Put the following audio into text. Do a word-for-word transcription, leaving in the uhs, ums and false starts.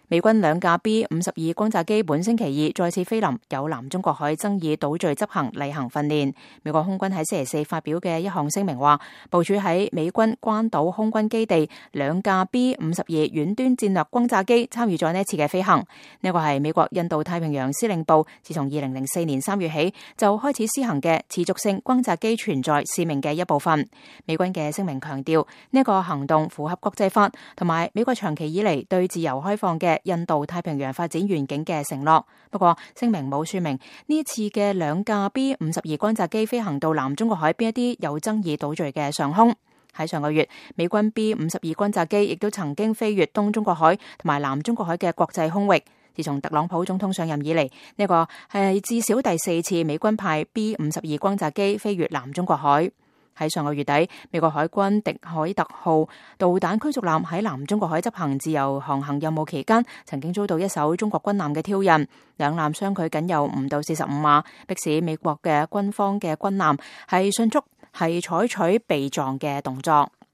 美軍兩架 B 五十二轟炸機本星期二再次飛臨有南中國海爭議島嶼執行例行訓練。美國空軍喺星期四發表嘅一項聲明話，部署喺美軍關島空軍基地兩架 B 五十二遠端戰略轟炸機參與咗呢一次嘅飛行。呢個係美國印度太平洋司令部自從二零零四年三月起就開始施行嘅持續性轟炸機存在使命嘅一部分。美軍嘅聲明強調，呢個行動符合國際法同埋美國長期以嚟對自由開放嘅印度太平洋發展願景嘅承諾。不過聲明冇說明呢次嘅兩架 B 五十二轟炸機飛行到南中國海邊一啲有爭議島嶼嘅上空。喺上個月，美軍 B 五十二轟炸機亦都曾經飛越東中國海同埋南中國海嘅國際空域。自從特朗普總統上任以嚟，呢個係至少第四次美軍派 B 五十二轟炸機飛越南中國海。喺上個月底，美國海軍迪海特號導彈驅逐艦喺南中國海執行自由航行任務期間，曾經遭到一艘中國軍艦嘅挑釁，兩艦相距僅有唔到四十五碼，迫使美國嘅軍方嘅軍艦係迅速係採取避撞嘅動作。